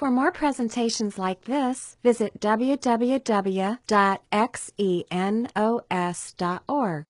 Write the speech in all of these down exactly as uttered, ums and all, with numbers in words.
For more presentations like this, visit w w w dot xenos dot org.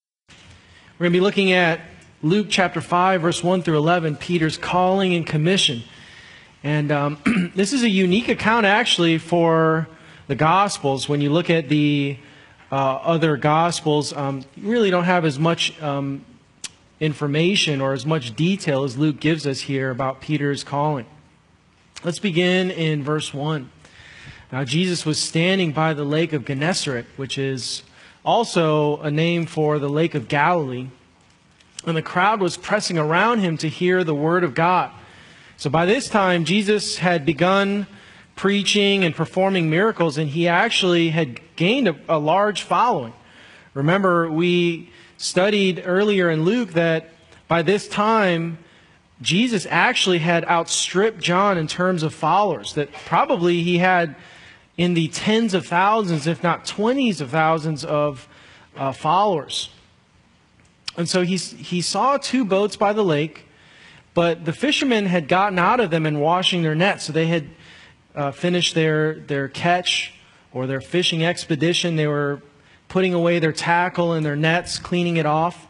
We're going to be looking at Luke chapter five, verse one through eleven, Peter's calling and commission. And um, this is a unique account, actually, for the Gospels. When you look at the uh, other Gospels, um, you really don't have as much um, information or as much detail as Luke gives us here about Peter's calling. Let's begin in verse one. Now, Jesus was standing by the lake of Gennesaret, which is also a name for the lake of Galilee. And the crowd was pressing around him to hear the word of God. So by this time, Jesus had begun preaching and performing miracles, and he actually had gained a, a large following. Remember, we studied earlier in Luke that by this time, Jesus actually had outstripped John in terms of followers, that probably he had in the tens of thousands, if not twenties of thousands of uh, followers. And so he, he saw two boats by the lake, but the fishermen had gotten out of them and washing their nets. So they had uh, finished their, their catch or their fishing expedition. They were putting away their tackle and their nets, cleaning it off.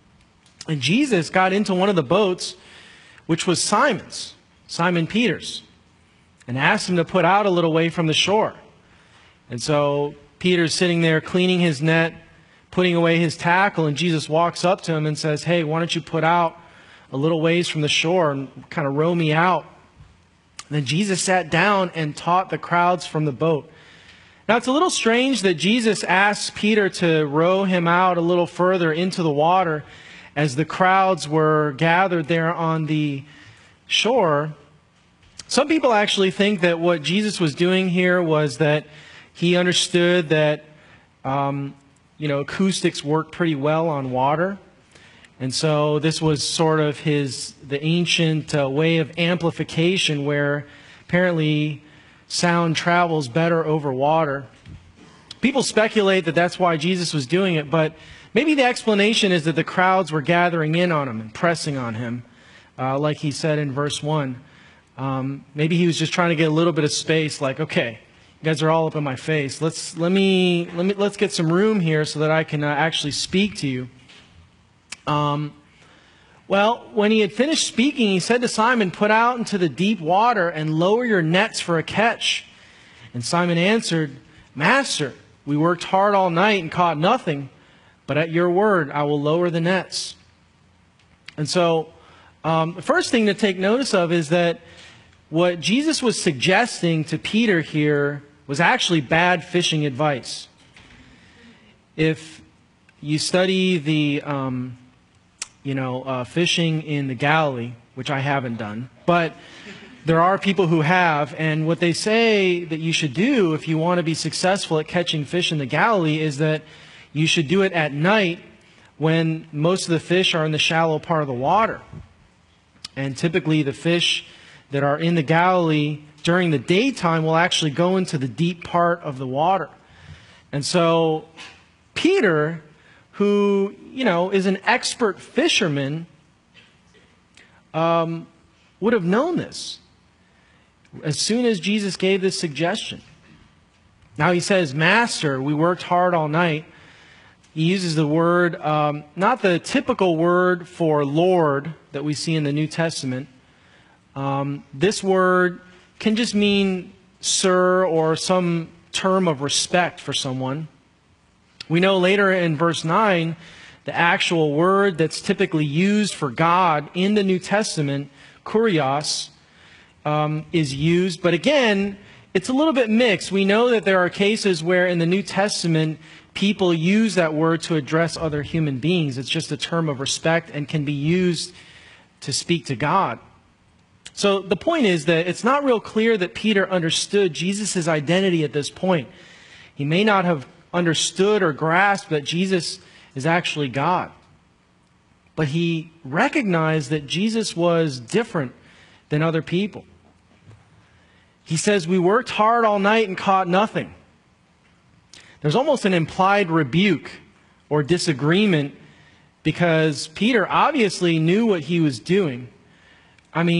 And Jesus got into one of the boats, which was Simon's, Simon Peter's, and asked him to put out a little way from the shore. And so Peter's sitting there cleaning his net, putting away his tackle, and Jesus walks up to him and says, "Hey, why don't you put out a little ways from the shore and kind of row me out?" And then Jesus sat down and taught the crowds from the boat. Now, it's a little strange that Jesus asks Peter to row him out a little further into the water as the crowds were gathered there on the shore. Some people actually think that what Jesus was doing here was that he understood that um, you know, acoustics work pretty well on water. And so this was sort of his, the ancient uh, way of amplification where apparently sound travels better over water. People speculate that that's why Jesus was doing it, but maybe the explanation is that the crowds were gathering in on him and pressing on him, uh, like he said in verse one. Um, maybe he was just trying to get a little bit of space, like, okay, you guys are all up in my face. Let's let me let me let's get some room here so that I can uh, actually speak to you. Um, well, when he had finished speaking, he said to Simon, "Put out into the deep water and lower your nets for a catch." And Simon answered, "Master, we worked hard all night and caught nothing, but at your word I will lower the nets." And so um, the first thing to take notice of is that what Jesus was suggesting to Peter here was actually bad fishing advice. If you study the, um, you know, uh, fishing in the Galilee, which I haven't done, but there are people who have, and what they say that you should do if you want to be successful at catching fish in the Galilee is that you should do it at night when most of the fish are in the shallow part of the water. And typically the fish that are in the Galilee during the daytime will actually go into the deep part of the water. And so Peter, who, you know, is an expert fisherman, um, would have known this as soon as Jesus gave this suggestion. Now he says, "Master, we worked hard all night." He uses the word, um, not the typical word for Lord that we see in the New Testament. Um, this word can just mean sir or some term of respect for someone. We know later in verse nine, the actual word that's typically used for God in the New Testament, kurios, um, is used. But again, it's a little bit mixed. We know that there are cases where in the New Testament, people use that word to address other human beings. It's just a term of respect and can be used to speak to God. So the point is that it's not real clear that Peter understood Jesus' identity at this point. He may not have understood or grasped that Jesus is actually God. But he recognized that Jesus was different than other people. He says, "We worked hard all night and caught nothing." There's almost an implied rebuke or disagreement because Peter obviously knew what he was doing. I mean,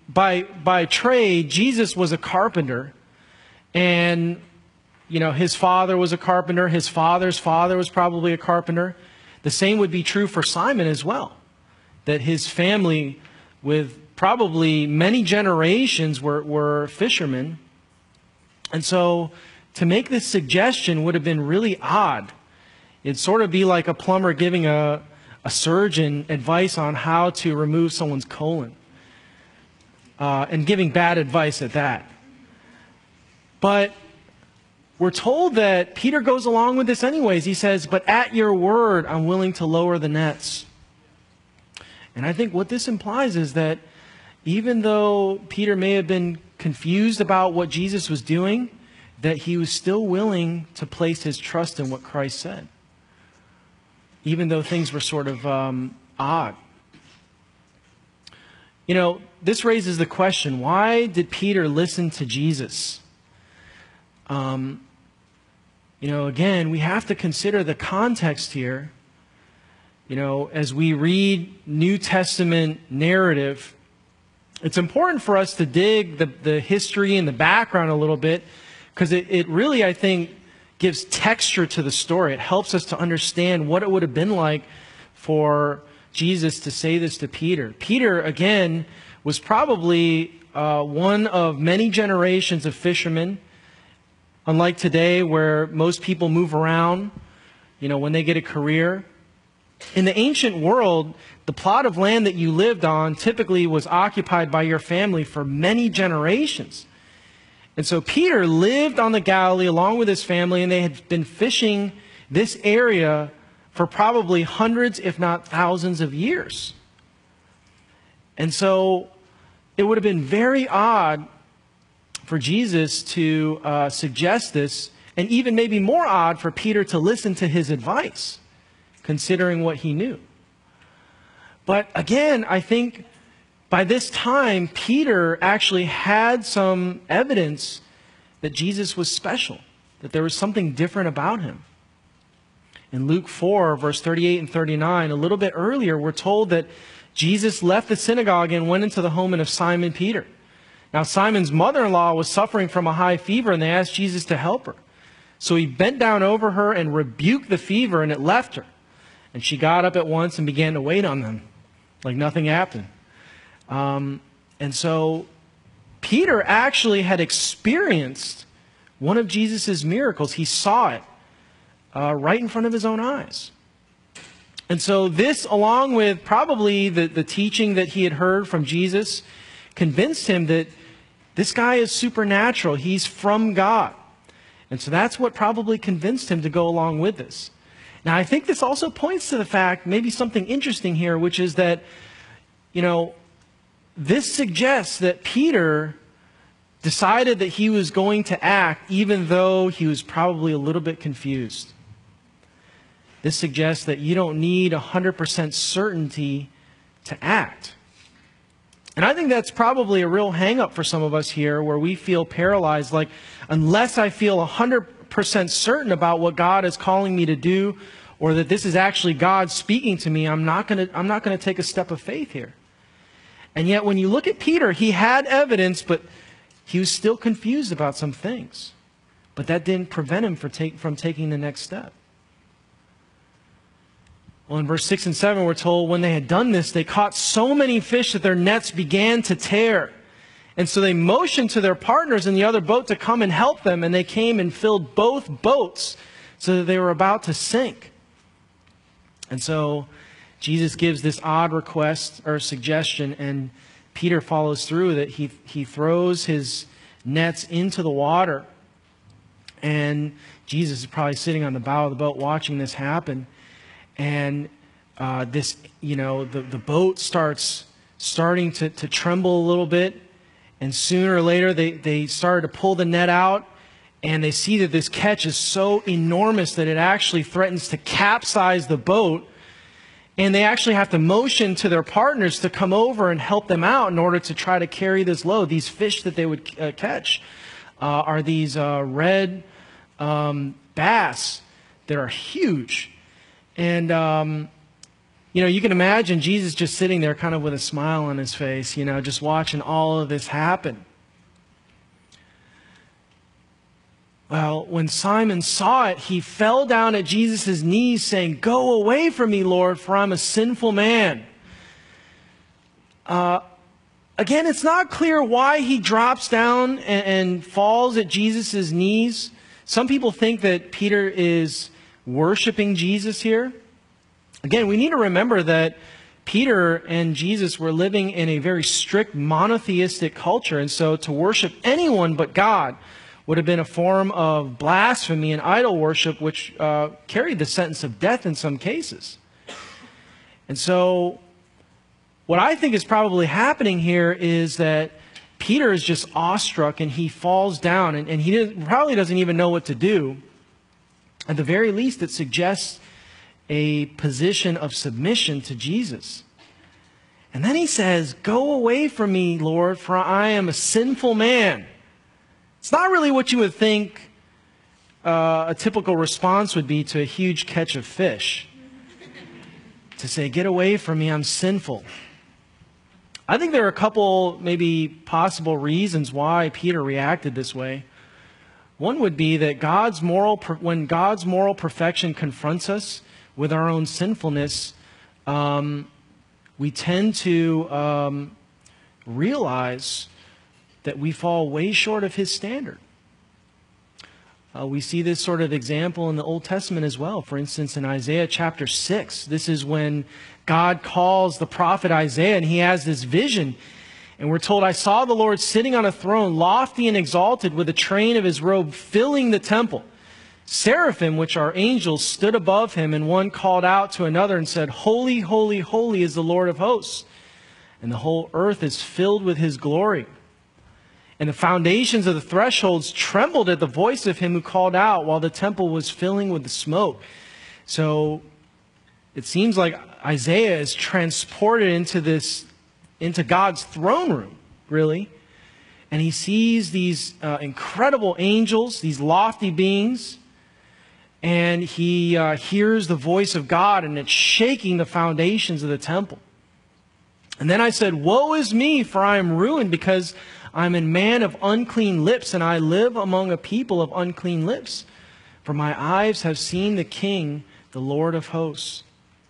by, by trade, Jesus was a carpenter. And, you know, his father was a carpenter. His father's father was probably a carpenter. The same would be true for Simon as well. That his family, with probably many generations, were, were fishermen. And so to make this suggestion would have been really odd. It'd sort of be like a plumber giving a, a surgeon advice on how to remove someone's colon. Uh, and giving bad advice at that. But we're told that Peter goes along with this anyways. He says, but at your word, I'm willing to lower the nets. And I think what this implies is that even though Peter may have been confused about what Jesus was doing, that he was still willing to place his trust in what Christ said, even though things were sort of um, odd. You know, this raises the question, why did Peter listen to Jesus? Um, you know, again, we have to consider the context here. You know, as we read New Testament narrative, it's important for us to dig the, the history and the background a little bit, because it, it really, I think, gives texture to the story. It helps us to understand what it would have been like for Jesus to say this to Peter. Peter, again, was probably uh, one of many generations of fishermen. Unlike today, where most people move around, you know, when they get a career. In the ancient world, the plot of land that you lived on typically was occupied by your family for many generations. And so Peter lived on the Galilee along with his family, and they had been fishing this area for probably hundreds, if not thousands of years. And so it would have been very odd for Jesus to uh, suggest this, and even maybe more odd for Peter to listen to his advice, considering what he knew. But again, I think by this time, Peter actually had some evidence that Jesus was special, that there was something different about him. In Luke four, verse thirty-eight and thirty-nine, a little bit earlier, we're told that Jesus left the synagogue and went into the home of Simon Peter. Now, Simon's mother-in-law was suffering from a high fever, and they asked Jesus to help her. So he bent down over her and rebuked the fever, and it left her. And she got up at once and began to wait on them, like nothing happened. Um, and so Peter actually had experienced one of Jesus' miracles. He saw it uh, right in front of his own eyes. And so this, along with probably the, the teaching that he had heard from Jesus, convinced him that this guy is supernatural. He's from God. And so that's what probably convinced him to go along with this. Now, I think this also points to the fact, maybe something interesting here, which is that, you know, this suggests that Peter decided that he was going to act even though he was probably a little bit confused. This suggests that you don't need one hundred percent certainty to act. And I think that's probably a real hang-up for some of us here, where we feel paralyzed, like, unless I feel one hundred percent certain about what God is calling me to do, or that this is actually God speaking to me, I'm not going to I'm not going to take a step of faith here. And yet when you look at Peter, he had evidence, but he was still confused about some things. But that didn't prevent him from, take, from taking the next step. Well, in verse six and seven, we're told when they had done this, they caught so many fish that their nets began to tear. And so they motioned to their partners in the other boat to come and help them. And they came and filled both boats so that they were about to sink. And so Jesus gives this odd request or suggestion, and Peter follows through with it. He, he throws his nets into the water. And Jesus is probably sitting on the bow of the boat watching this happen. And uh, this, you know, the, the boat starts starting to, to tremble a little bit. And sooner or later, they, they started to pull the net out. And they see that this catch is so enormous that it actually threatens to capsize the boat. And they actually have to motion to their partners to come over and help them out in order to try to carry this load. These fish that they would uh, catch uh, are these uh, red um, bass that are huge. And um, you know, you can imagine Jesus just sitting there kind of with a smile on his face, you know, just watching all of this happen. Well, when Simon saw it, he fell down at Jesus' knees saying, "Go away from me, Lord, for I'm a sinful man." Uh, again, it's not clear why he drops down and, and falls at Jesus' knees. Some people think that Peter is worshiping Jesus here. Again, we need to remember that Peter and Jesus were living in a very strict monotheistic culture, and so to worship anyone but God would have been a form of blasphemy and idol worship, which uh, carried the sentence of death in some cases. And so what I think is probably happening here is that Peter is just awestruck and he falls down, and, and he didn't, probably doesn't even know what to do. At the very least, it suggests a position of submission to Jesus. And then he says, "Go away from me, Lord, for I am a sinful man." It's not really what you would think uh, a typical response would be to a huge catch of fish. To say, "Get away from me, I'm sinful." I think there are a couple maybe possible reasons why Peter reacted this way. One would be that God's moral, when God's moral perfection confronts us with our own sinfulness, um, we tend to um, realize that we fall way short of His standard. Uh, we see this sort of example in the Old Testament as well. For instance, in Isaiah chapter six, this is when God calls the prophet Isaiah, and he has this vision. And we're told, "I saw the Lord sitting on a throne, lofty and exalted, with the train of his robe filling the temple. Seraphim, which are angels, stood above him, and one called out to another and said, 'Holy, holy, holy is the Lord of hosts, and the whole earth is filled with his glory.' And the foundations of the thresholds trembled at the voice of him who called out, while the temple was filling with the smoke." So it seems like Isaiah is transported into this, into God's throne room, really. And he sees these uh, incredible angels, these lofty beings, and he uh, hears the voice of God, and it's shaking the foundations of the temple. And then I said, "Woe is me, for I am ruined, because I'm a man of unclean lips, and I live among a people of unclean lips. For my eyes have seen the King, the Lord of hosts."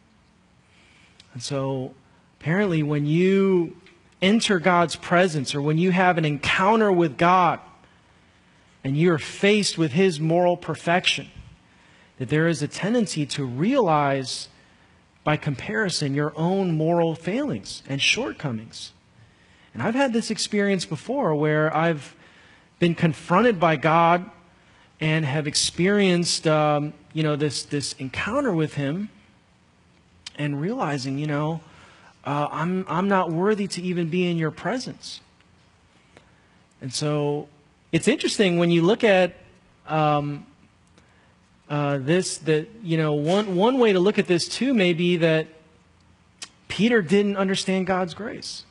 And so, apparently, when you enter God's presence, or when you have an encounter with God, and you're faced with His moral perfection, that there is a tendency to realize, by comparison, your own moral failings and shortcomings. And I've had this experience before where I've been confronted by God and have experienced, um, you know, this, this encounter with Him, and realizing, you know, uh, I'm, I'm not worthy to even be in your presence. And so it's interesting when you look at um, uh, this, that, you know, one, one way to look at this too may be that Peter didn't understand God's grace.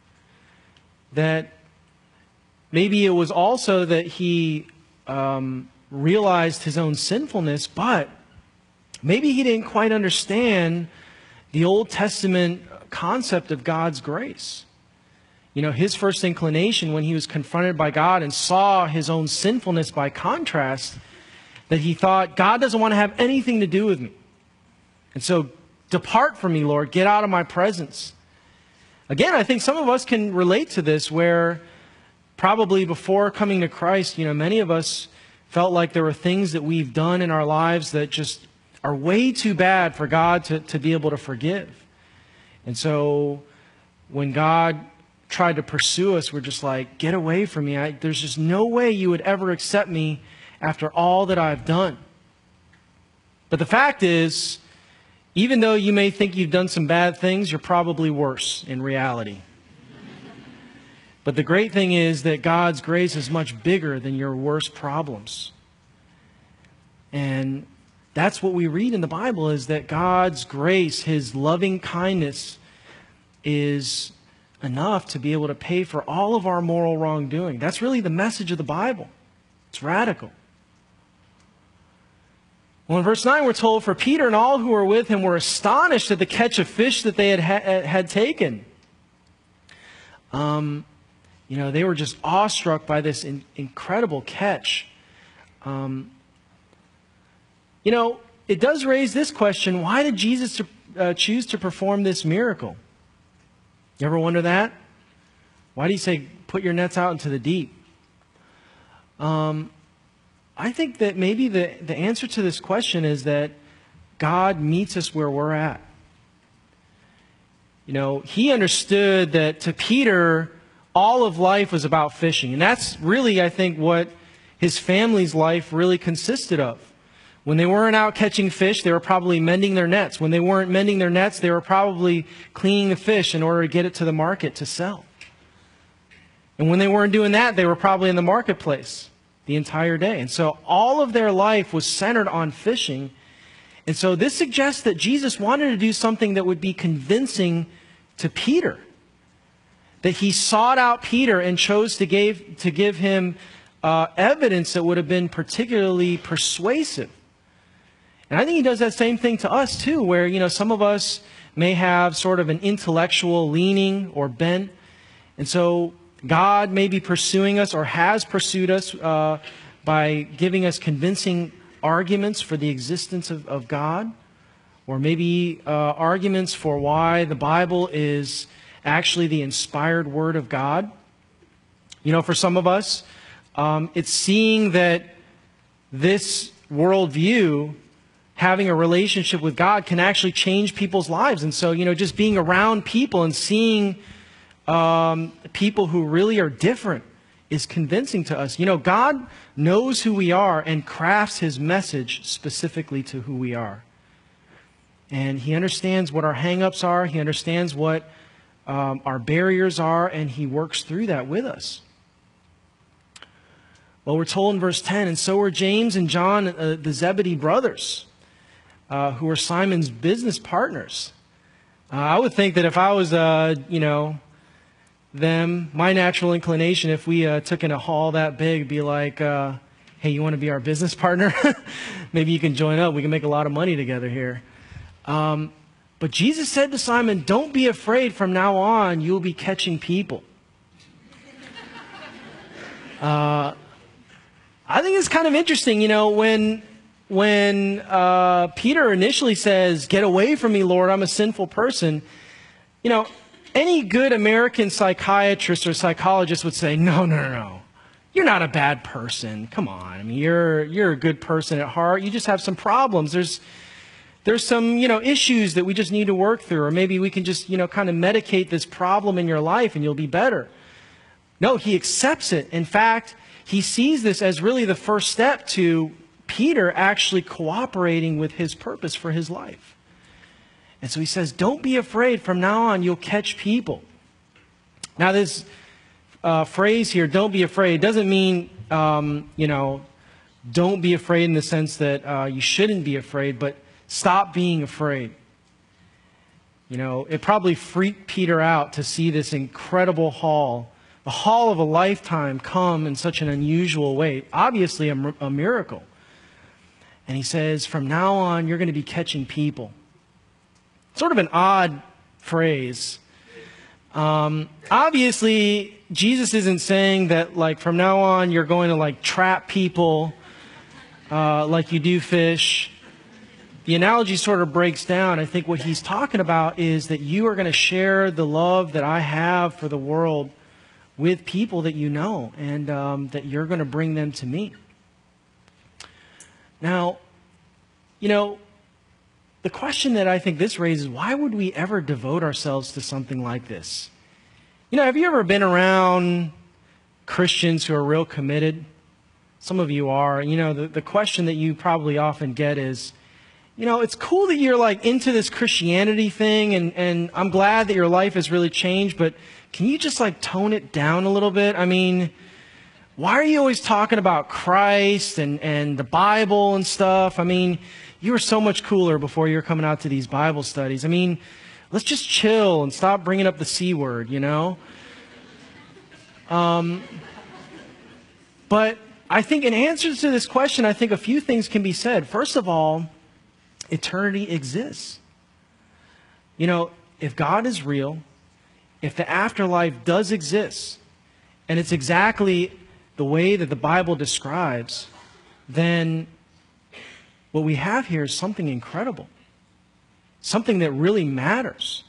That maybe it was also that he um, realized his own sinfulness, but maybe he didn't quite understand the Old Testament concept of God's grace. You know, his first inclination when he was confronted by God and saw his own sinfulness by contrast, that he thought, God doesn't want to have anything to do with me. And so, depart from me, Lord, get out of my presence. Again, I think some of us can relate to this, where probably before coming to Christ, you know, many of us felt like there were things that we've done in our lives that just are way too bad for God to, to be able to forgive. And so when God tried to pursue us, we're just like, get away from me. I, there's just no way you would ever accept me after all that I've done. But the fact is, even though you may think you've done some bad things, you're probably worse in reality. But the great thing is that God's grace is much bigger than your worst problems. And that's what we read in the Bible, is that God's grace, His loving kindness, is enough to be able to pay for all of our moral wrongdoing. That's really the message of the Bible. It's radical. Well, in verse nine, we're told, for Peter and all who were with him were astonished at the catch of fish that they had ha- had taken. Um, you know, they were just awestruck by this in- incredible catch. Um, you know, it does raise this question: why did Jesus to, uh, choose to perform this miracle? You ever wonder that? Why do you say, put your nets out into the deep? Um, I think that maybe the, the answer to this question is that God meets us where we're at. You know, he understood that to Peter, all of life was about fishing. And that's really, I think, what his family's life really consisted of. When they weren't out catching fish, they were probably mending their nets. When they weren't mending their nets, they were probably cleaning the fish in order to get it to the market to sell. And when they weren't doing that, they were probably in the marketplace the entire day. And so all of their life was centered on fishing. And so this suggests that Jesus wanted to do something that would be convincing to Peter. That he sought out Peter and chose to give, to give him uh, evidence that would have been particularly persuasive. And I think he does that same thing to us too, where, you know, some of us may have sort of an intellectual leaning or bent. And so God may be pursuing us or has pursued us uh, by giving us convincing arguments for the existence of, of God, or maybe uh, arguments for why the Bible is actually the inspired Word of God. You know, for some of us, um, it's seeing that this worldview, having a relationship with God, can actually change people's lives. And so, you know, just being around people and seeing Um, people who really are different is convincing to us. You know, God knows who we are and crafts his message specifically to who we are. And he understands what our hang-ups are. He understands what um, our barriers are, and he works through that with us. Well, we're told in verse ten, and so were James and John, uh, the Zebedee brothers, uh, who were Simon's business partners. Uh, I would think that if I was, uh, you know, them, my natural inclination, if we uh, took in a haul that big, be like, uh, hey, you want to be our business partner? Maybe you can join up. We can make a lot of money together here. Um, but Jesus said to Simon, don't be afraid. From now on, you'll be catching people. Uh, I think it's kind of interesting, you know, when, when uh, Peter initially says, get away from me, Lord, I'm a sinful person. You know, any good American psychiatrist or psychologist would say, no, no, no, no. You're not a bad person. Come on. I mean, you're you're a good person at heart. You just have some problems. There's there's some, you know, issues that we just need to work through. Or maybe we can just, you know, kind of medicate this problem in your life and you'll be better. No, he accepts it. In fact, he sees this as really the first step to Peter actually cooperating with his purpose for his life. And so he says, don't be afraid. From now on, you'll catch people. Now, this uh, phrase here, don't be afraid, doesn't mean, um, you know, don't be afraid in the sense that uh, you shouldn't be afraid, but stop being afraid. You know, it probably freaked Peter out to see this incredible haul, the haul of a lifetime, come in such an unusual way. Obviously, a, a miracle. And he says, from now on, you're going to be catching people. Sort of an odd phrase. Um, obviously, Jesus isn't saying that, like, from now on you're going to, like, trap people uh, like you do fish. The analogy sort of breaks down. I think what he's talking about is that you are going to share the love that I have for the world with people that you know, and um, that you're going to bring them to me. Now, you know, the question that I think this raises, why would we ever devote ourselves to something like this? You know, have you ever been around Christians who are real committed? Some of you are. You know, the, the question that you probably often get is, you know, it's cool that you're like into this Christianity thing, and, and I'm glad that your life has really changed, but can you just like tone it down a little bit? I mean, why are you always talking about Christ and, and the Bible and stuff? I mean, you were so much cooler before you were coming out to these Bible studies. I mean, let's just chill and stop bringing up the C word, you know? Um, but I think in answer to this question, I think a few things can be said. First of all, eternity exists. You know, if God is real, if the afterlife does exist, and it's exactly the way that the Bible describes, then what we have here is something incredible. Something that really matters.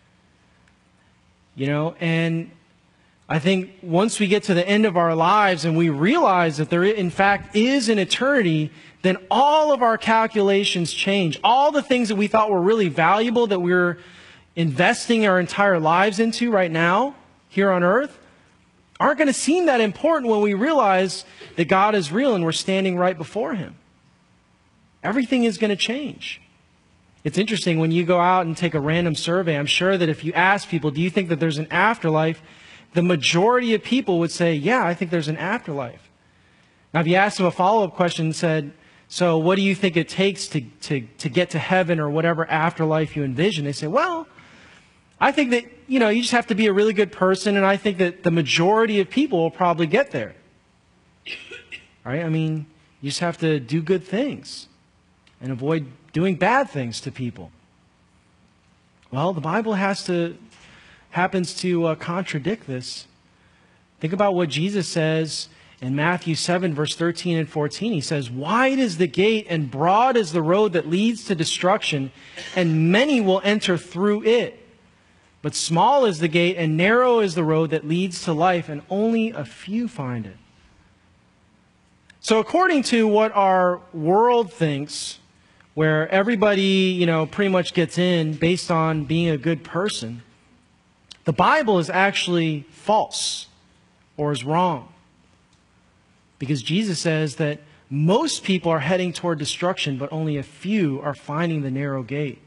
You know, and I think once we get to the end of our lives and we realize that there in fact is an eternity, then all of our calculations change. All the things that we thought were really valuable that we're investing our entire lives into right now, here on earth, aren't going to seem that important when we realize that God is real and we're standing right before Him. Everything is going to change. It's interesting when you go out and take a random survey, I'm sure that if you ask people, do you think that there's an afterlife? The majority of people would say, yeah, I think there's an afterlife. Now, if you asked them a follow-up question and said, so what do you think it takes to, to, to get to heaven or whatever afterlife you envision? They say, well, I think that, you know, you just have to be a really good person, and I think that the majority of people will probably get there. Right? I mean, you just have to do good things and avoid doing bad things to people. Well, the Bible has to happens to uh, contradict this. Think about what Jesus says in Matthew seven, verse thirteen and fourteen. He says, wide is the gate and broad is the road that leads to destruction, and many will enter through it. But small is the gate and narrow is the road that leads to life, and only a few find it. So according to what our world thinks, where everybody, you know, pretty much gets in based on being a good person, the Bible is actually false or is wrong. Because Jesus says that most people are heading toward destruction, but only a few are finding the narrow gate.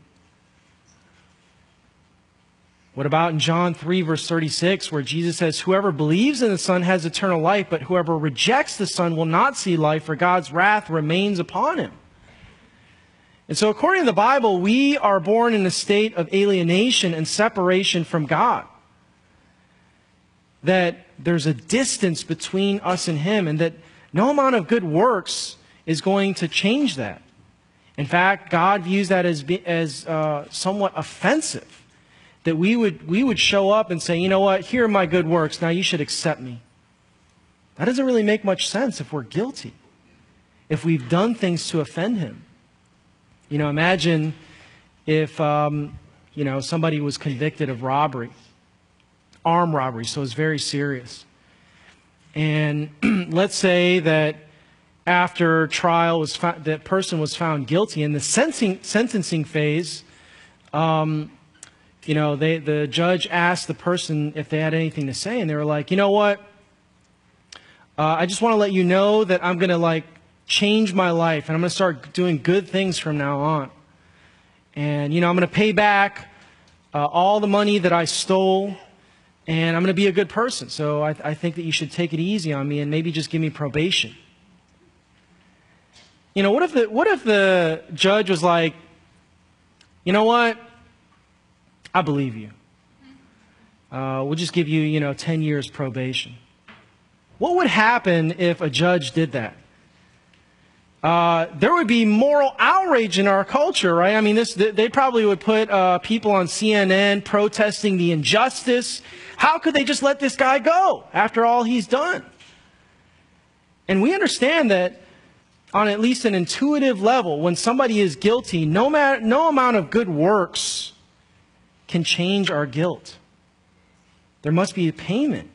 What about in John three, verse thirty-six, where Jesus says, whoever believes in the Son has eternal life, but whoever rejects the Son will not see life, for God's wrath remains upon him. And so according to the Bible, we are born in a state of alienation and separation from God. That there's a distance between us and Him, and that no amount of good works is going to change that. In fact, God views that as, as uh, somewhat offensive. That we would, we would show up and say, you know what, here are my good works, now you should accept me. That doesn't really make much sense if we're guilty. If we've done things to offend Him. You know, imagine if, um, you know, somebody was convicted of robbery, armed robbery, so it's very serious. And let's say that after trial, was found, that person was found guilty. In the sentencing, sentencing phase, um, you know, they, the judge asked the person if they had anything to say, and they were like, you know what, uh, I just want to let you know that I'm going to, like, change my life, and I'm going to start doing good things from now on. And, you know, I'm going to pay back uh, all the money that I stole, and I'm going to be a good person. So I, I think that you should take it easy on me and maybe just give me probation. You know, what if the, what if the judge was like, you know what, I believe you. Uh, we'll just give you, you know, ten years probation. What would happen if a judge did that? Uh, there would be moral outrage in our culture, right? I mean, this, they probably would put uh, people on C N N protesting the injustice. How could they just let this guy go after all he's done? And we understand that on at least an intuitive level, when somebody is guilty, no, matter, no amount of good works can change our guilt. There must be a payment.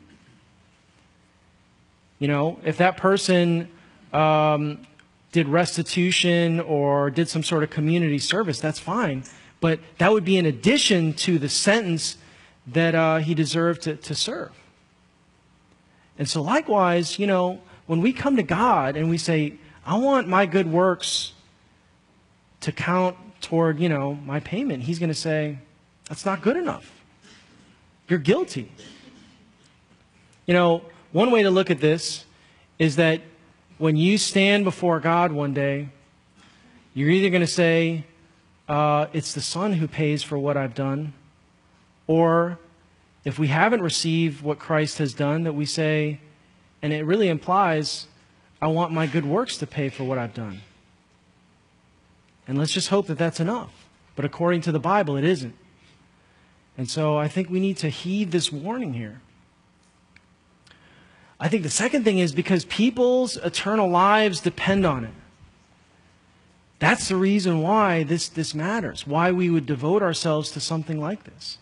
You know, if that person um, did restitution or did some sort of community service, that's fine. But that would be in addition to the sentence that uh, he deserved to, to serve. And so likewise, you know, when we come to God and we say, I want my good works to count toward, you know, my payment, He's going to say, that's not good enough. You're guilty. You know, one way to look at this is that when you stand before God one day, you're either going to say, uh, it's the Son who pays for what I've done, or if we haven't received what Christ has done, that we say, and it really implies, I want my good works to pay for what I've done. And let's just hope that that's enough. But according to the Bible, it isn't. And so I think we need to heed this warning here. I think the second thing is because people's eternal lives depend on it. That's the reason why this, this matters, why we would devote ourselves to something like this.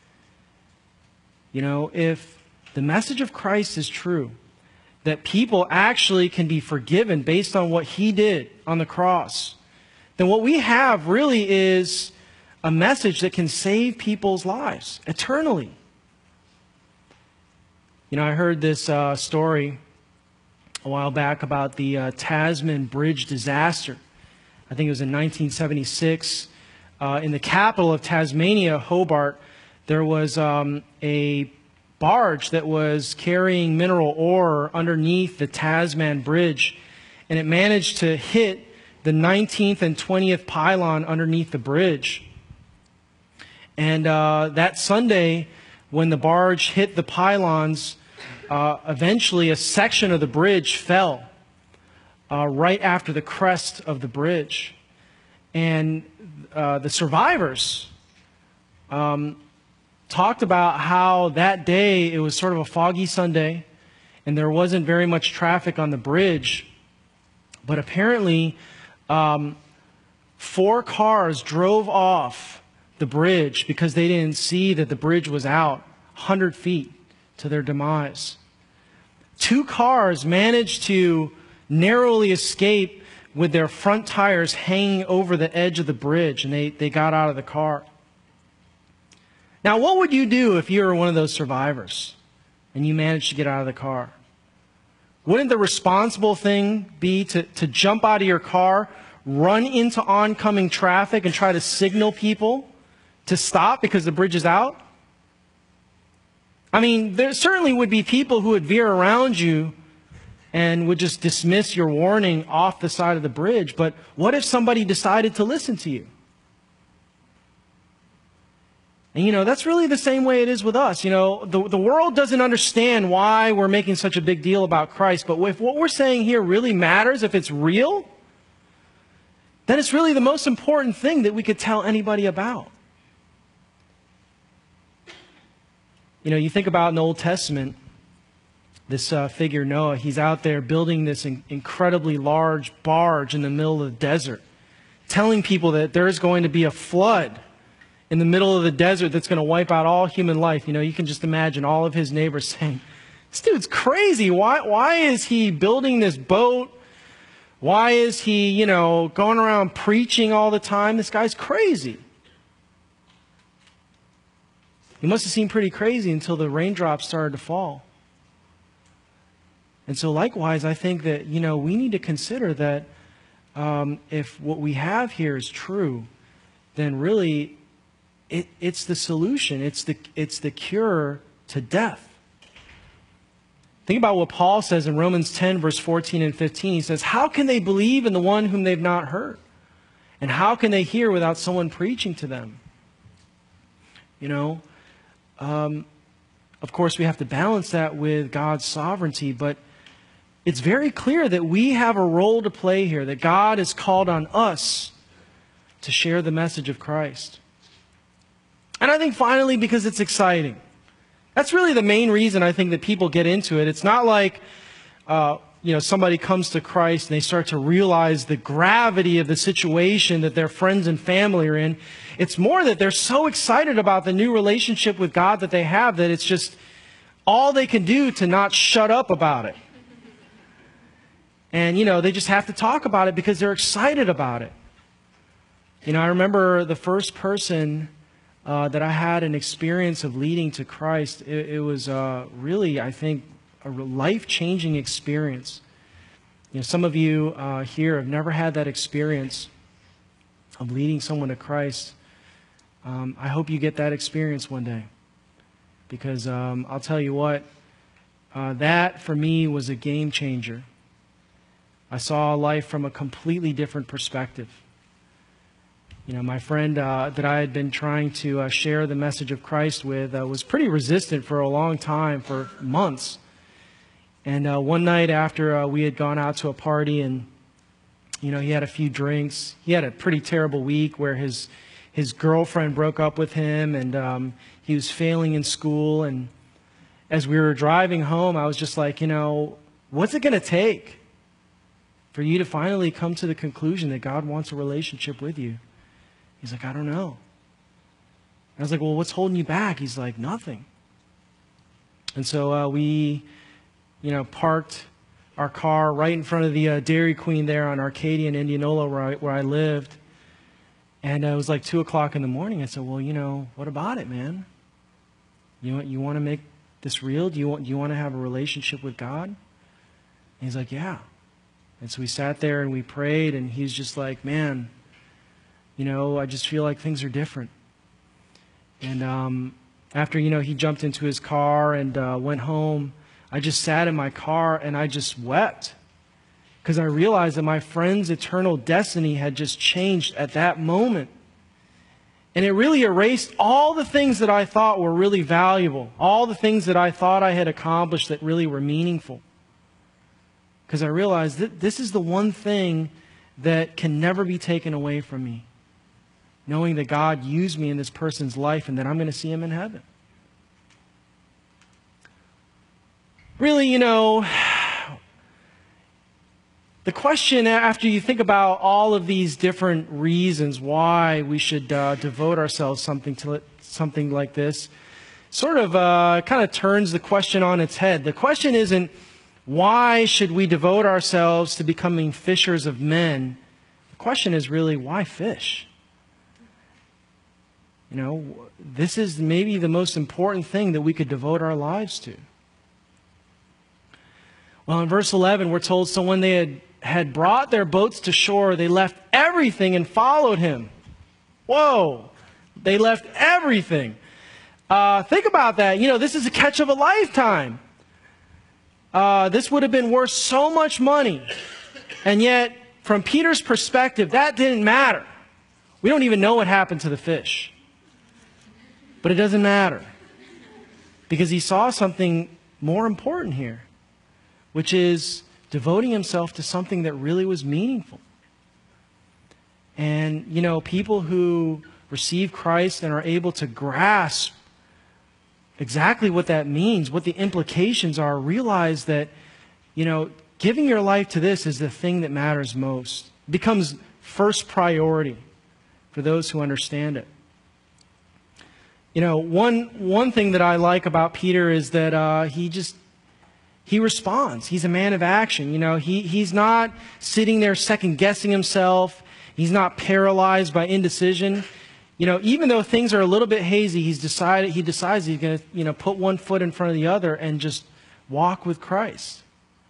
You know, if the message of Christ is true, that people actually can be forgiven based on what He did on the cross, then what we have really is a message that can save people's lives eternally. You know, I heard this uh, story a while back about the uh, Tasman Bridge disaster. I think it was in nineteen seventy-six. Uh, in the capital of Tasmania, Hobart, there was um, a barge that was carrying mineral ore underneath the Tasman Bridge, and it managed to hit the nineteenth and twentieth pylon underneath the bridge. And uh, that Sunday, when the barge hit the pylons, uh, eventually a section of the bridge fell uh, right after the crest of the bridge. And uh, the survivors um, talked about how that day, it was sort of a foggy Sunday, and there wasn't very much traffic on the bridge. But apparently, um, four cars drove off the bridge because they didn't see that the bridge was out one hundred feet to their demise. Two cars managed to narrowly escape with their front tires hanging over the edge of the bridge, and they, they got out of the car. Now, what would you do if you were one of those survivors and you managed to get out of the car? Wouldn't the responsible thing be to, to jump out of your car, run into oncoming traffic, and try to signal people to stop because the bridge is out? I mean, there certainly would be people who would veer around you and would just dismiss your warning off the side of the bridge. But what if somebody decided to listen to you? And, you know, that's really the same way it is with us. You know, the, the world doesn't understand why we're making such a big deal about Christ. But if what we're saying here really matters, if it's real, then it's really the most important thing that we could tell anybody about. You know, you think about in the Old Testament, this uh, figure Noah, he's out there building this in- incredibly large barge in the middle of the desert, telling people that there's going to be a flood in the middle of the desert that's going to wipe out all human life. You know, you can just imagine all of his neighbors saying, this dude's crazy. Why, why is he building this boat? Why is he, you know, going around preaching all the time? This guy's crazy. He must have seemed pretty crazy until the raindrops started to fall. And so likewise, I think that, you know, we need to consider that um, if what we have here is true, then really it, it's the solution. It's the, it's the cure to death. Think about what Paul says in Romans ten, verse fourteen and fifteen. He says, how can they believe in the one whom they've not heard? And how can they hear without someone preaching to them? You know, um, of course, we have to balance that with God's sovereignty, but it's very clear that we have a role to play here, that God has called on us to share the message of Christ. And I think finally, because it's exciting. That's really the main reason I think that people get into it. It's not like, uh, you know, somebody comes to Christ and they start to realize the gravity of the situation that their friends and family are in. It's more that they're so excited about the new relationship with God that they have that it's just all they can do to not shut up about it. And, you know, they just have to talk about it because they're excited about it. You know, I remember the first person uh, that I had an experience of leading to Christ. It, it was uh, really, I think, a life-changing experience. You know, some of you uh, here have never had that experience of leading someone to Christ. Um, I hope you get that experience one day. Because um, I'll tell you what, uh, that for me was a game changer. I saw life from a completely different perspective. You know, my friend uh, that I had been trying to uh, share the message of Christ with uh, was pretty resistant for a long time, for months. And uh, one night after uh, we had gone out to a party and, you know, he had a few drinks, he had a pretty terrible week where his his girlfriend broke up with him, and um, he was failing in school. And as we were driving home, I was just like, you know, what's it going to take for you to finally come to the conclusion that God wants a relationship with you? He's like, I don't know. I was like, well, what's holding you back? He's like, nothing. And so uh, we, you know, parked our car right in front of the uh, Dairy Queen there on Arcadia in Indianola where I, where I lived. And uh, it was like two o'clock in the morning. I said, well, you know, what about it, man? You want, you want to make this real? Do you want, do you want to have a relationship with God? And he's like, yeah. And so we sat there and we prayed, and he's just like, man, you know, I just feel like things are different. And um, after, you know, he jumped into his car and uh, went home, I just sat in my car and I just wept. Because I realized that my friend's eternal destiny had just changed at that moment. And it really erased all the things that I thought were really valuable, all the things that I thought I had accomplished that really were meaningful. Because I realized that this is the one thing that can never be taken away from me. Knowing that God used me in this person's life and that I'm going to see him in heaven. Really, you know, the question after you think about all of these different reasons why we should uh, devote ourselves something to something like this, sort of uh, kind of turns the question on its head. The question isn't, why should we devote ourselves to becoming fishers of men? The question is really, why fish? You know, this is maybe the most important thing that we could devote our lives to. Well, in verse eleven, we're told, so when they had, had brought their boats to shore, they left everything and followed him. Whoa! They left everything. Uh, think about that. You know, this is a catch of a lifetime. Uh, this would have been worth so much money. And yet, from Peter's perspective, that didn't matter. We don't even know what happened to the fish. But it doesn't matter. Because he saw something more important here, which is devoting himself to something that really was meaningful. And, you know, people who receive Christ and are able to grasp exactly what that means, what the implications are, realize that, you know, giving your life to this is the thing that matters most. It becomes first priority for those who understand it. You know, one one thing that I like about Peter is that uh, he just, he responds. He's a man of action. You know, he he's not sitting there second-guessing himself. He's not paralyzed by indecision. You know, even though things are a little bit hazy, he's decided, he decides he's going to, you know, put one foot in front of the other and just walk with Christ.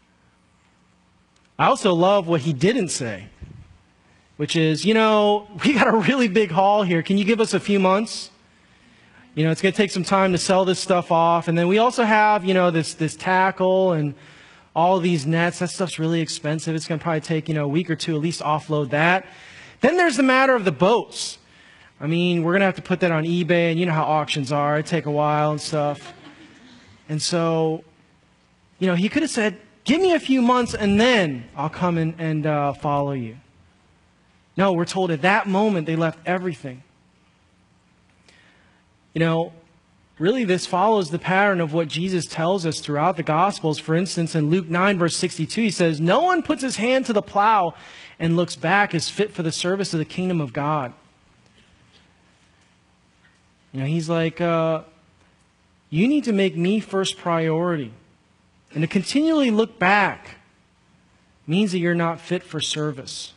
I also love what he didn't say, which is, you know, we got a really big haul here. Can you give us a few months? You know, it's going to take some time to sell this stuff off. And then we also have, you know, this, this tackle and all of these nets. That stuff's really expensive. It's going to probably take, you know, a week or two at least offload that. Then there's the matter of the boats. I mean, we're going to have to put that on eBay, and you know how auctions are. It take a while and stuff. And so, you know, he could have said, give me a few months and then I'll come in and uh, follow you. No, we're told at that moment they left everything. You know, really this follows the pattern of what Jesus tells us throughout the Gospels. For instance, in Luke nine, verse sixty-two, he says, no one puts his hand to the plow and looks back is fit for the service of the kingdom of God. You know, he's like, uh, you need to make me first priority. And to continually look back means that you're not fit for service.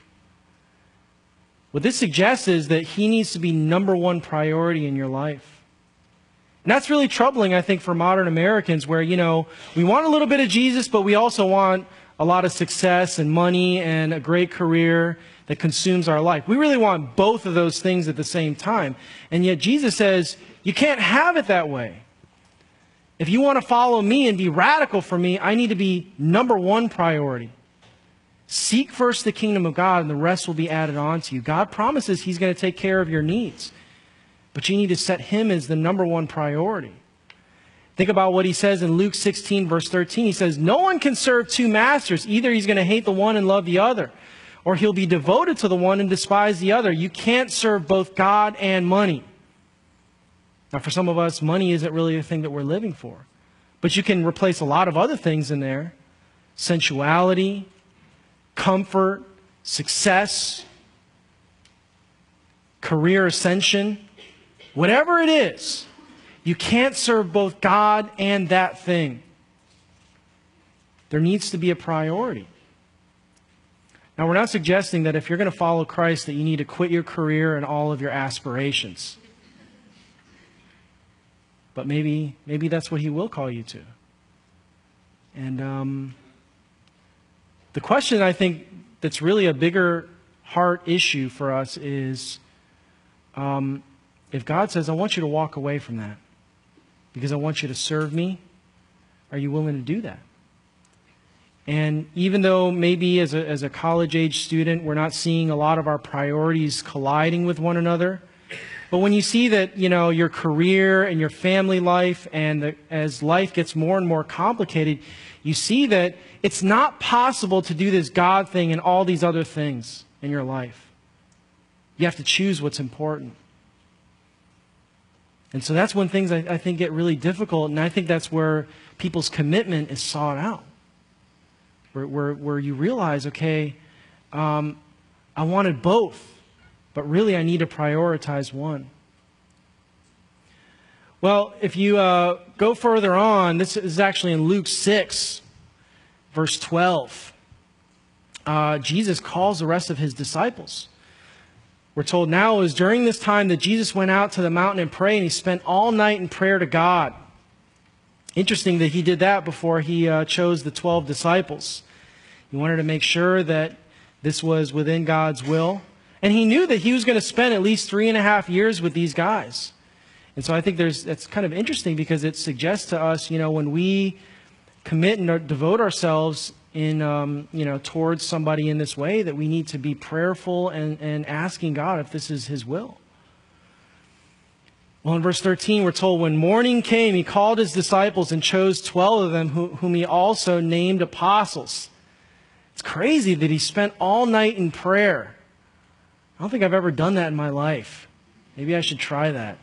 What this suggests is that he needs to be number one priority in your life. And that's really troubling, I think, for modern Americans where, you know, we want a little bit of Jesus, but we also want a lot of success and money and a great career that consumes our life. We really want both of those things at the same time. And yet Jesus says, you can't have it that way. If you want to follow me and be radical for me, I need to be number one priority. Seek first the kingdom of God and the rest will be added on to you. God promises he's going to take care of your needs. But you need to set him as the number one priority. Think about what he says in Luke sixteen, verse thirteen. He says, no one can serve two masters. Either he's going to hate the one and love the other, or he'll be devoted to the one and despise the other. You can't serve both God and money. Now, for some of us, money isn't really the thing that we're living for. But you can replace a lot of other things in there. Sensuality, comfort, success, career ascension, whatever it is. You can't serve both God and that thing. There needs to be a priority. Now, we're not suggesting that if you're going to follow Christ that you need to quit your career and all of your aspirations. But maybe, maybe that's what he will call you to. And um, the question, I think, that's really a bigger heart issue for us is um, if God says, I want you to walk away from that because I want you to serve me, are you willing to do that? And even though maybe as a, as a college-age student, we're not seeing a lot of our priorities colliding with one another, but when you see that, you know, your career and your family life and the, as life gets more and more complicated, you see that it's not possible to do this God thing and all these other things in your life. You have to choose what's important. And so that's when things I, I think get really difficult, and I think that's where people's commitment is sought out. Where, where, where you realize, okay, um, I wanted both, but really I need to prioritize one. Well, if you uh, go further on, this is actually in Luke six, verse twelve. Uh, Jesus calls the rest of his disciples. We're told now it was during this time that Jesus went out to the mountain and prayed, and he spent all night in prayer to God. Interesting that he did that before he uh, chose the twelve disciples. He wanted to make sure that this was within God's will. And he knew that he was going to spend at least three and a half years with these guys. And so I think there's that's kind of interesting because it suggests to us, you know, when we commit and devote ourselves in, um, you know, towards somebody in this way, that we need to be prayerful and, and asking God if this is his will. Well, in verse thirteen, we're told, when morning came, he called his disciples and chose twelve of them, who, whom he also named apostles. It's crazy that he spent all night in prayer. I don't think I've ever done that in my life. Maybe I should try that.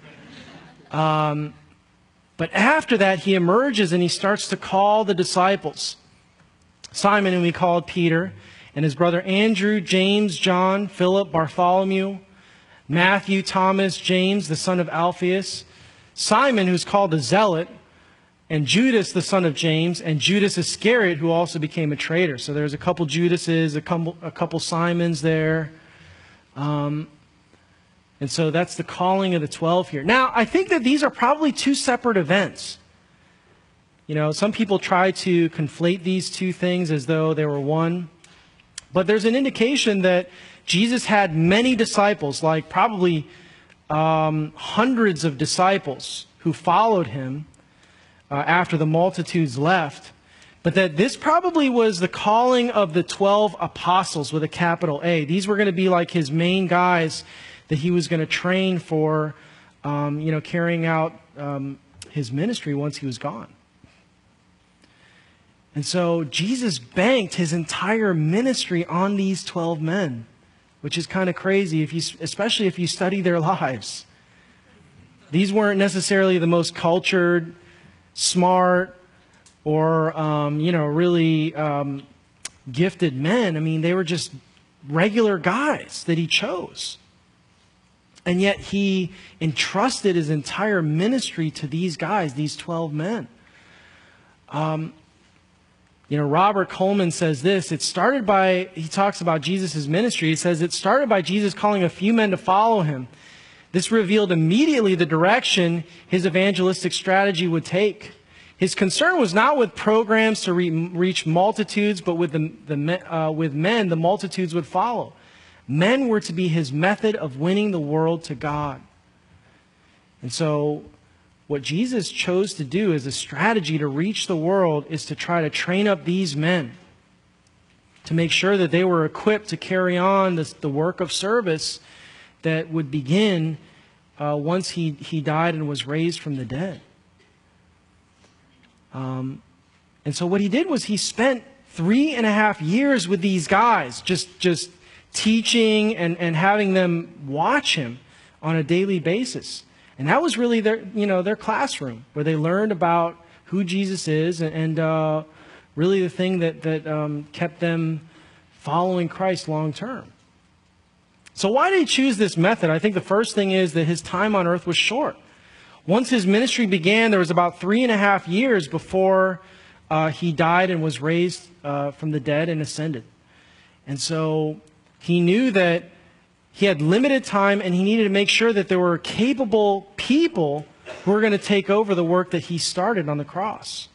Um, but after that, he emerges and he starts to call the disciples. Simon, whom he called Peter, and his brother Andrew, James, John, Philip, Bartholomew, Matthew, Thomas, James, the son of Alphaeus, Simon, who's called the Zealot, and Judas, the son of James, and Judas Iscariot, who also became a traitor. So there's a couple Judases, a couple, a couple Simons there. Um, and so that's the calling of the twelve here. Now, I think that these are probably two separate events. You know, some people try to conflate these two things as though they were one. But there's an indication that Jesus had many disciples, like probably um, hundreds of disciples who followed him uh, after the multitudes left. But that this probably was the calling of the twelve apostles with a capital A. These were going to be like his main guys that he was going to train for, um, you know, carrying out um, his ministry once he was gone. And so Jesus banked his entire ministry on these twelve men, which is kind of crazy, if you, especially if you study their lives. These weren't necessarily the most cultured, smart, or, um, you know, really um, gifted men. I mean, they were just regular guys that he chose. And yet he entrusted his entire ministry to these guys, these twelve men. Um, you know, Robert Coleman says this, it started by, he talks about Jesus' ministry, he says, it started by Jesus calling a few men to follow him. This revealed immediately the direction his evangelistic strategy would take. His concern was not with programs to re reach multitudes, but with, the, the, uh, with men the multitudes would follow. Men were to be his method of winning the world to God. And so what Jesus chose to do as a strategy to reach the world is to try to train up these men to make sure that they were equipped to carry on this, the work of service that would begin uh, once he, he died and was raised from the dead. Um, and so what he did was he spent three and a half years with these guys, just, just teaching and, and having them watch him on a daily basis. And that was really their, you know, their classroom, where they learned about who Jesus is, and, and uh, really the thing that, that um, kept them following Christ long term. So why did he choose this method? I think the first thing is that his time on earth was short. Once his ministry began, there was about three and a half years before uh, he died and was raised uh, from the dead and ascended. And so he knew that he had limited time, and he needed to make sure that there were capable people who were going to take over the work that he started on the cross.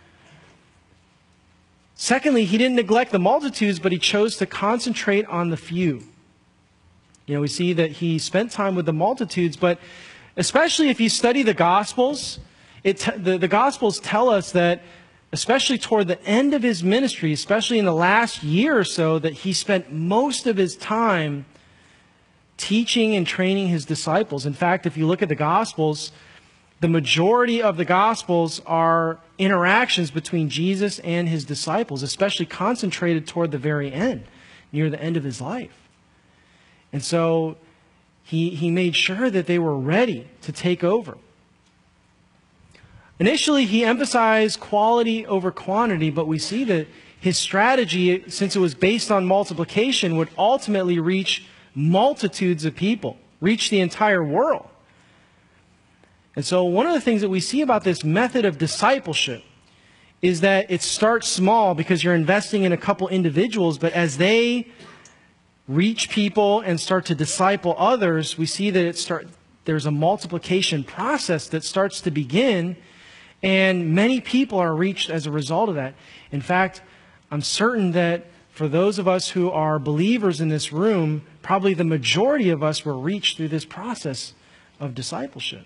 Secondly, he didn't neglect the multitudes, but he chose to concentrate on the few. You know, we see that he spent time with the multitudes, but especially if you study the Gospels, it t- the, the Gospels tell us that, especially toward the end of his ministry, especially in the last year or so, that he spent most of his time teaching and training his disciples. In fact, if you look at the Gospels, the majority of the Gospels are interactions between Jesus and his disciples, especially concentrated toward the very end, near the end of his life. And so he, he made sure that they were ready to take over. Initially, he emphasized quality over quantity, but we see that his strategy, since it was based on multiplication, would ultimately reach multitudes of people, reach the entire world. And so one of the things that we see about this method of discipleship is that it starts small because you're investing in a couple individuals, but as they reach people and start to disciple others, we see that it start, there's a multiplication process that starts to begin, and many people are reached as a result of that. In fact, I'm certain that for those of us who are believers in this room, probably the majority of us were reached through this process of discipleship.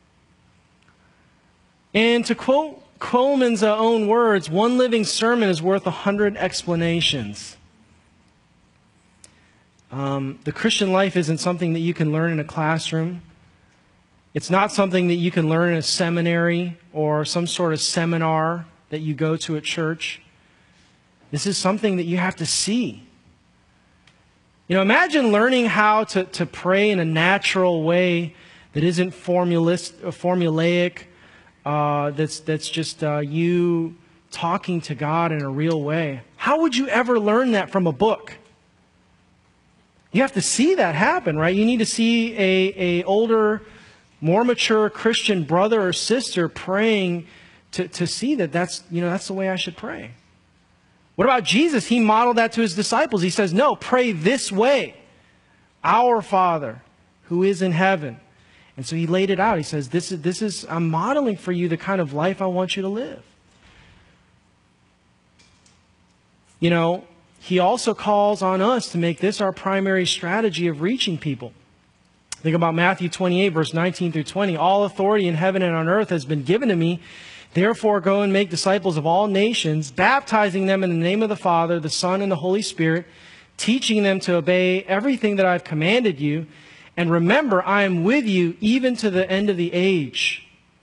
And to quote Coleman's own words, one living sermon is worth a hundred explanations. Um, the Christian life isn't something that you can learn in a classroom. It's not something that you can learn in a seminary or some sort of seminar that you go to at church. This is something that you have to see. You know, imagine learning how to, to pray in a natural way that isn't formulist, formulaic, uh, that's, that's just uh, you talking to God in a real way. How would you ever learn that from a book? You have to see that happen, right? You need to see a, a older, more mature Christian brother or sister praying to, to see that that's, you know, that's the way I should pray. What about Jesus? He modeled that to his disciples. He says, no, pray this way. Our Father who is in heaven. And so he laid it out. He says, this is, this is, I'm modeling for you the kind of life I want you to live. You know, he also calls on us to make this our primary strategy of reaching people. Think about Matthew twenty-eight, verse nineteen through twenty. All authority in heaven and on earth has been given to me. Therefore, go and make disciples of all nations, baptizing them in the name of the Father, the Son, and the Holy Spirit, teaching them to obey everything that I've commanded you. And remember, I am with you even to the end of the age.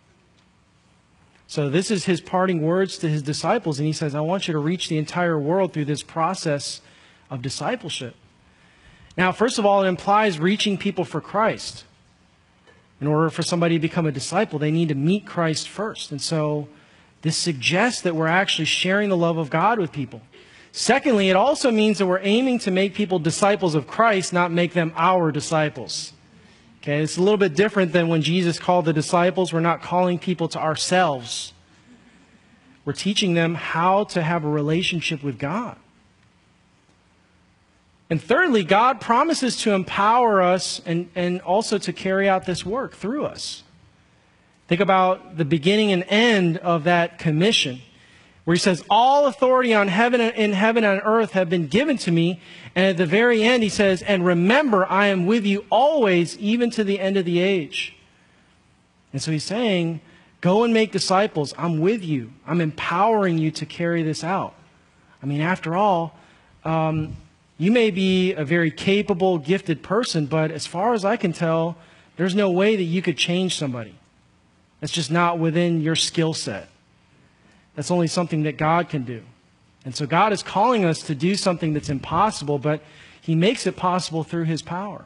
So this is his parting words to his disciples. And he says, I want you to reach the entire world through this process of discipleship. Now, first of all, it implies reaching people for Christ. In order for somebody to become a disciple, they need to meet Christ first. And so this suggests that we're actually sharing the love of God with people. Secondly, it also means that we're aiming to make people disciples of Christ, not make them our disciples. Okay, it's a little bit different than when Jesus called the disciples. We're not calling people to ourselves. We're teaching them how to have a relationship with God. And thirdly, God promises to empower us and, and also to carry out this work through us. Think about the beginning and end of that commission, where he says, all authority on heaven and in heaven and earth have been given to me. And at the very end, he says, and remember, I am with you always, even to the end of the age. And so he's saying, go and make disciples. I'm with you. I'm empowering you to carry this out. I mean, after all, um, you may be a very capable, gifted person, but as far as I can tell, there's no way that you could change somebody. That's just not within your skill set. That's only something that God can do. And so God is calling us to do something that's impossible, but He makes it possible through His power.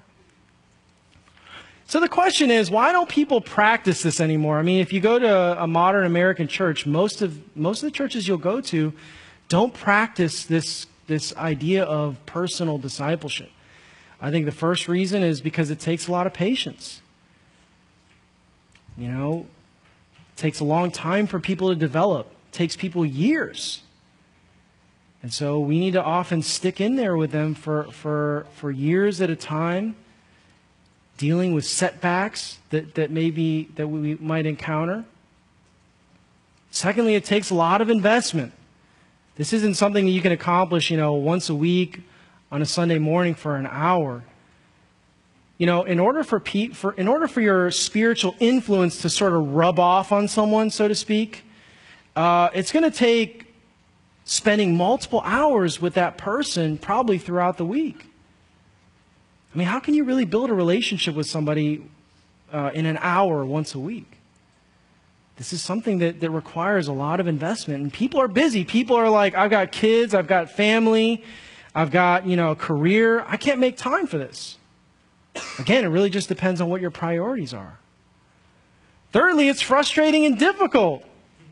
So the question is, why don't people practice this anymore? I mean, if you go to a modern American church, most of most of the churches you'll go to don't practice this, this idea of personal discipleship. I think the first reason is because it takes a lot of patience. You know, it takes a long time for people to develop. It takes people years. And so we need to often stick in there with them for, for, for years at a time, dealing with setbacks that, that maybe that we might encounter. Secondly, it takes a lot of investment. This isn't something that you can accomplish, you know, once a week on a Sunday morning for an hour. You know, in order for, pe- for in order for your spiritual influence to sort of rub off on someone, so to speak, uh, it's going to take spending multiple hours with that person probably throughout the week. I mean, how can you really build a relationship with somebody uh, in an hour once a week? This is something that, that requires a lot of investment. And people are busy. People are like, I've got kids, I've got family, I've got, you know, a career. I can't make time for this. Again, it really just depends on what your priorities are. Thirdly, it's frustrating and difficult.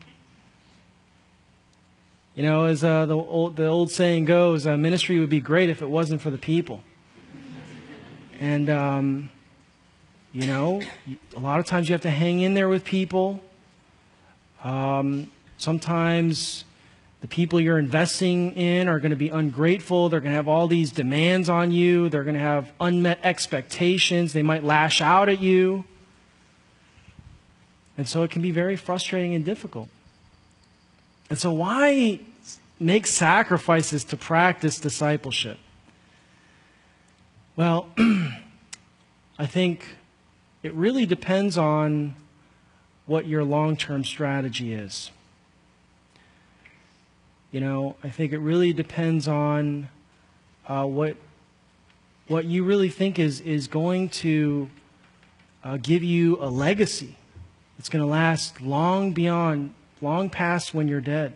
You know, as uh, the, old, the old saying goes, uh, ministry would be great if it wasn't for the people. And, um, you know, a lot of times you have to hang in there with people. Um, sometimes the people you're investing in are going to be ungrateful. They're going to have all these demands on you. They're going to have unmet expectations. They might lash out at you. And so it can be very frustrating and difficult. And so why make sacrifices to practice discipleship? Well, I think it really depends on what your long-term strategy is. You know, I think it really depends on uh, what what you really think is is going to uh, give you a legacy. It's going to last long beyond, long past when you're dead.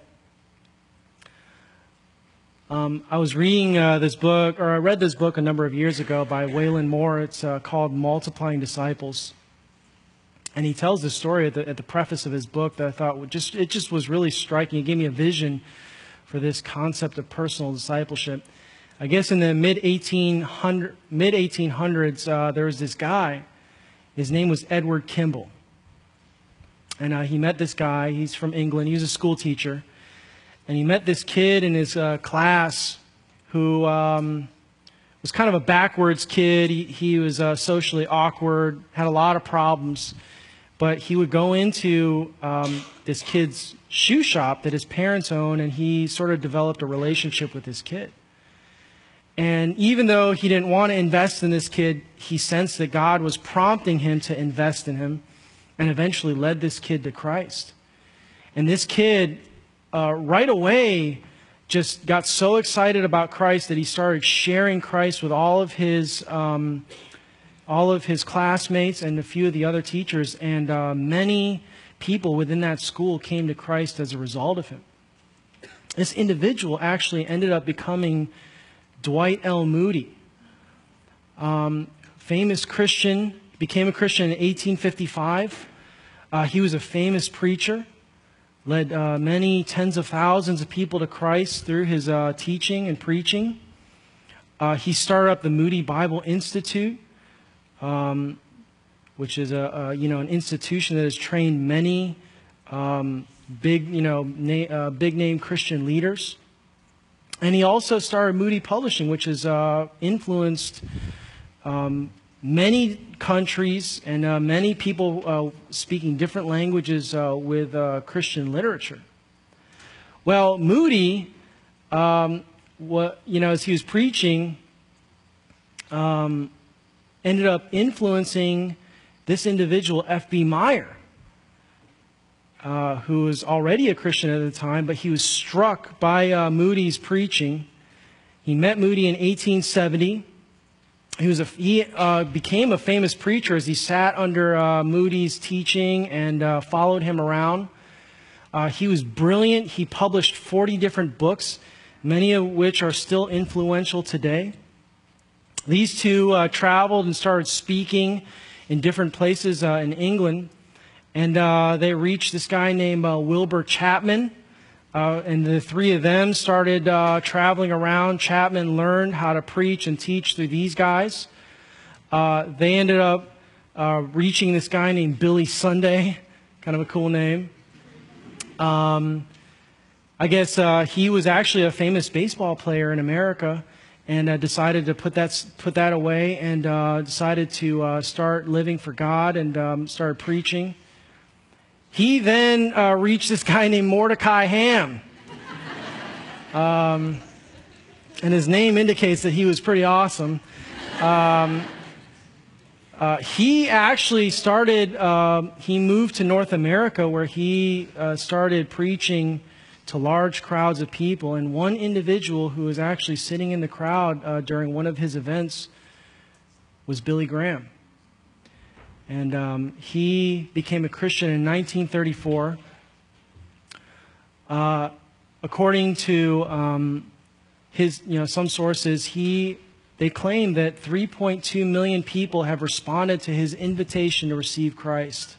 Um, I was reading uh, this book, or I read this book a number of years ago by Waylon Moore. It's uh, called Multiplying Disciples. And he tells this story at the, at the preface of his book that I thought would just it just was really striking. It gave me a vision for this concept of personal discipleship. I guess in the mid eighteen hundreds, uh, there was this guy. His name was Edward Kimball. And uh, he met this guy. He's from England. He was a school teacher. And he met this kid in his uh, class who um, was kind of a backwards kid. He, he was uh, socially awkward, had a lot of problems. But he would go into um, this kid's shoe shop that his parents owned, and he sort of developed a relationship with this kid. And even though he didn't want to invest in this kid, he sensed that God was prompting him to invest in him, and eventually led this kid to Christ. And this kid, uh, right away, just got so excited about Christ that he started sharing Christ with all of his um, all of his classmates and a few of the other teachers, and uh, many people within that school came to Christ as a result of him. This individual actually ended up becoming Dwight L. Moody, um, famous Christian, became a Christian in eighteen fifty-five. Uh, he was a famous preacher, led uh, many tens of thousands of people to Christ through his uh, teaching and preaching. Uh, he started up the Moody Bible Institute, Um, which is a, a you know an institution that has trained many um, big you know na- uh, big name Christian leaders, and he also started Moody Publishing, which has uh, influenced um, many countries and uh, many people uh, speaking different languages uh, with uh, Christian literature. Well, Moody, um, what you know, as he was preaching. Um, ended up influencing this individual, F B Meyer, uh, who was already a Christian at the time, but he was struck by uh, Moody's preaching. He met Moody in eighteen seventy. He, was a, he uh, became a famous preacher as he sat under uh, Moody's teaching and uh, followed him around. Uh, he was brilliant. He published forty different books, many of which are still influential today. These two uh, traveled and started speaking in different places uh, in England. And uh, they reached this guy named uh, Wilbur Chapman. Uh, and the three of them started uh, traveling around. Chapman learned how to preach and teach through these guys. Uh, they ended up uh, reaching this guy named Billy Sunday. Kind of a cool name. Um, I guess uh, he was actually a famous baseball player in America, and uh, decided to put that put that away, and uh, decided to uh, start living for God, and um, started preaching. He then uh, reached this guy named Mordecai Ham, um, and his name indicates that he was pretty awesome. Um, Uh, he actually started, uh, he moved to North America, where he uh, started preaching to large crowds of people. And one individual who was actually sitting in the crowd uh, during one of his events was Billy Graham. And um, he became a Christian in nineteen thirty-four. Uh, according to um, his, you know, some sources, he They claim that three point two million people have responded to his invitation to receive Christ.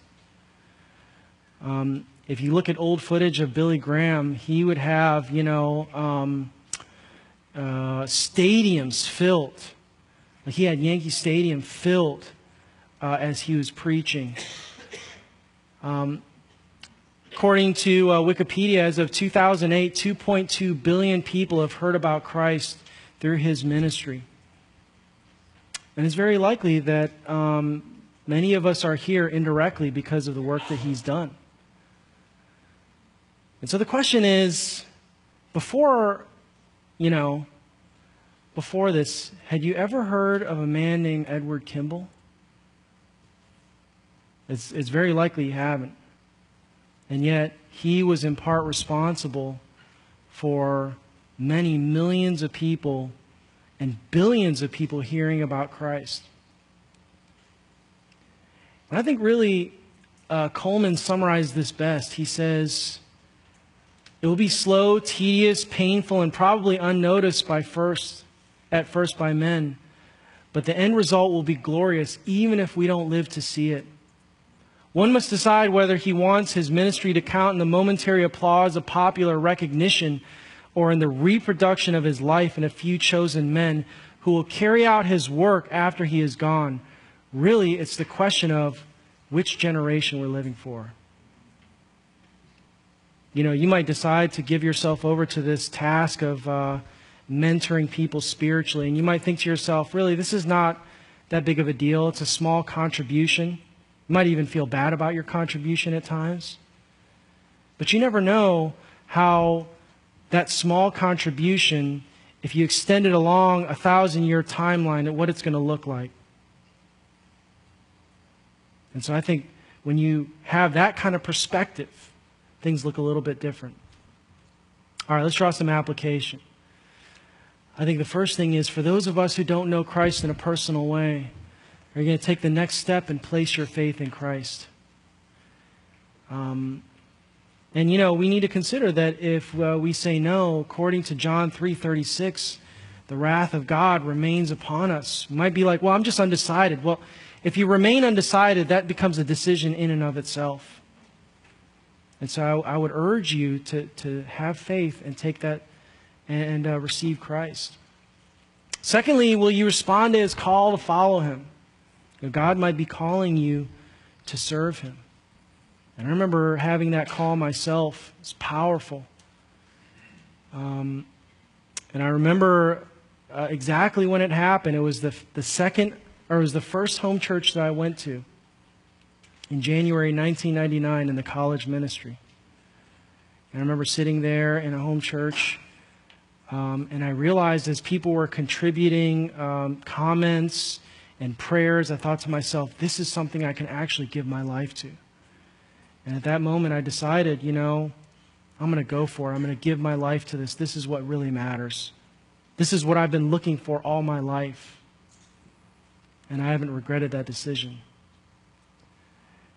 Um, if you look at old footage of Billy Graham, he would have, you know, um, uh, stadiums filled. Like he had Yankee Stadium filled uh, as he was preaching. Um, according to uh, Wikipedia, as of two thousand eight, two point two billion people have heard about Christ through his ministry. And it's very likely that um, many of us are here indirectly because of the work that he's done. And so the question is, before, you know, before this, had you ever heard of a man named Edward Kimball? It's, it's very likely you haven't. And yet, he was in part responsible for many millions of people and billions of people hearing about Christ. And I think really uh, Coleman summarized this best. He says, it will be slow, tedious, painful, and probably unnoticed by first, at first by men. But the end result will be glorious, even if we don't live to see it. One must decide whether he wants his ministry to count in the momentary applause of popular recognition, or in the reproduction of his life in a few chosen men who will carry out his work after he is gone. Really, it's the question of which generation we're living for. You know, you might decide to give yourself over to this task of uh, mentoring people spiritually, and you might think to yourself, really, this is not that big of a deal. It's a small contribution. You might even feel bad about your contribution at times. But you never know how that small contribution, if you extend it along a thousand-year timeline, at what it's going to look like. And so I think when you have that kind of perspective, things look a little bit different. All right, let's draw some application. I think the first thing is, for those of us who don't know Christ in a personal way, are you going to take the next step and place your faith in Christ? Um... And, you know, we need to consider that if uh, we say no, according to John three thirty-six, the wrath of God remains upon us. You might be like, well, I'm just undecided. Well, if you remain undecided, that becomes a decision in and of itself. And so I, I would urge you to, to have faith and take that and uh, receive Christ. Secondly, will you respond to his call to follow him? God might be calling you to serve him. And I remember having that call myself. It's powerful. Um, and I remember uh, exactly when it happened. It was the the second, or it was the first home church that I went to in January nineteen ninety-nine in the college ministry. And I remember sitting there in a home church, um, and I realized as people were contributing um, comments and prayers, I thought to myself, this is something I can actually give my life to. And at that moment, I decided, you know, I'm going to go for it. I'm going to give my life to this. This is what really matters. This is what I've been looking for all my life. And I haven't regretted that decision.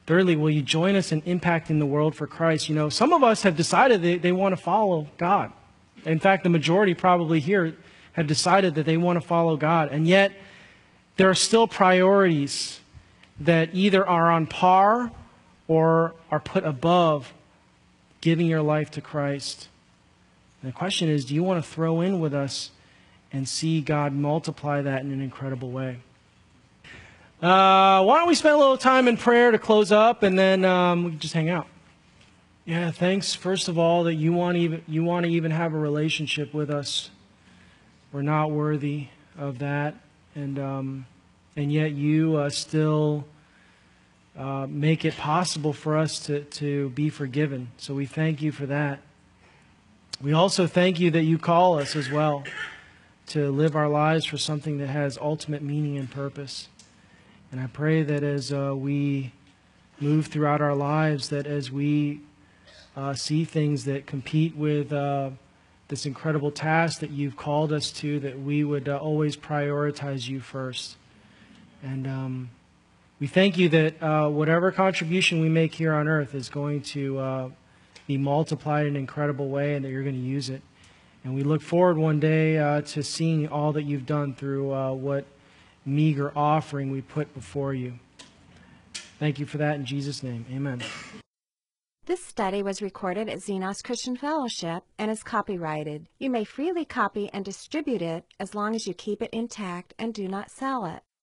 Thirdly, will you join us in impacting the world for Christ? You know, some of us have decided they, they want to follow God. In fact, the majority probably here have decided that they want to follow God. And yet, there are still priorities that either are on par or are put above giving your life to Christ. And the question is, do you want to throw in with us and see God multiply that in an incredible way? Uh, why don't we spend a little time in prayer to close up, and then um, we can just hang out. Yeah, thanks, first of all, that you want to even, you want to even have a relationship with us. We're not worthy of that, and um, and yet you uh, still uh, make it possible for us to, to be forgiven. So we thank you for that. We also thank you that you call us as well to live our lives for something that has ultimate meaning and purpose. And I pray that as uh, we move throughout our lives, that as we uh, see things that compete with uh, this incredible task that you've called us to, that we would uh, always prioritize you first. And um, we thank you that uh, whatever contribution we make here on earth is going to uh, be multiplied in an incredible way, and that you're going to use it. And we look forward one day uh, to seeing all that you've done through uh, what meager offering we put before you. Thank you for that in Jesus' name. Amen. This study was recorded at Xenos Christian Fellowship and is copyrighted. You may freely copy and distribute it as long as you keep it intact and do not sell it.